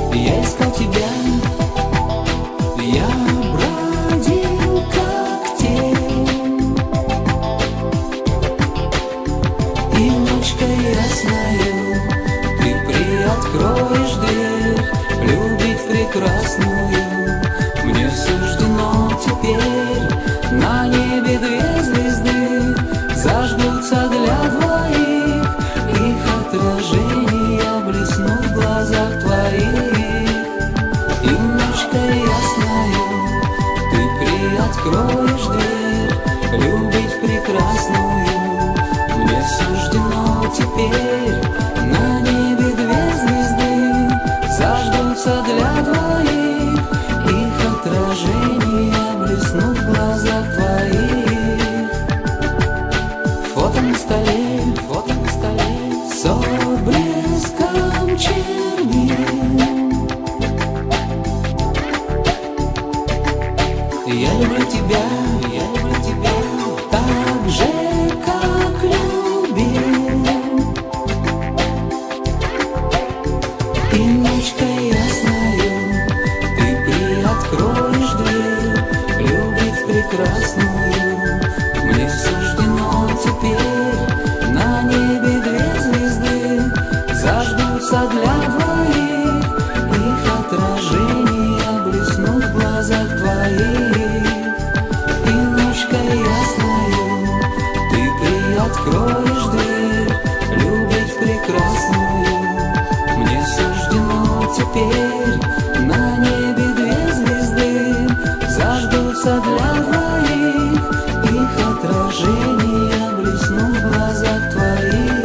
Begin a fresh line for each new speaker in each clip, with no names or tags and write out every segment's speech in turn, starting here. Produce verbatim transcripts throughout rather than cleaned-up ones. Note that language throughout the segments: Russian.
Я искал тебя, я бродил как тень, и ночкой ясною ты приоткроешь дверь. Любить прекрасную мне суждено теперь. На небе две звезды зажгутся для двоих, их отражения блеснут в глазах твоих. И ночкой ясною ты приоткроешь дверь. Любить прекрасную мне суждено теперь. На небе две звезды зажгутся для двоих, их отражения блеснут в глазах твоих. Фото на столе, фото на столе, с отблеском чернил. Я люблю тебя, я люблю тебя так же, как любил. И ночкой ясною ты приоткроешь дверь. Любить прекрасную мне суждено теперь. На небе две звезды зажгутся для двоих, их отражения блеснут в глазах твоих. И ночкой ясною ты приоткроешь дверь. Любить прекрасную мне суждено теперь. На небе две звезды зажгутся для двоих, их отражения блеснут в глазах твоих.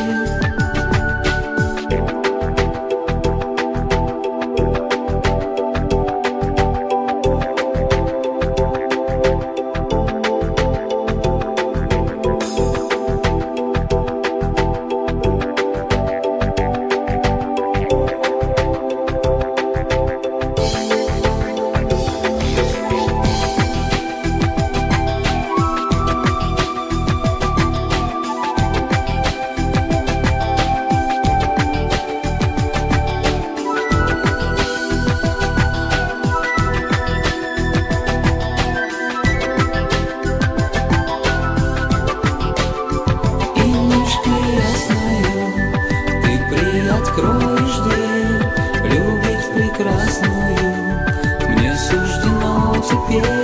Откроешь дверь. Любить прекрасную мне суждено теперь.